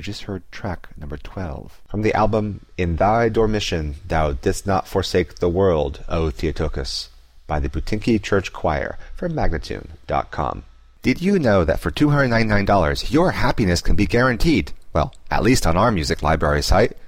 You just heard track number 12 from the album In Thy Dormition Thou Didst Not Forsake the World, O Theotokos, by the Butinki Church Choir from Magnatune.com. Did you know that for $299 your happiness can be guaranteed? Well, at least on our music library site.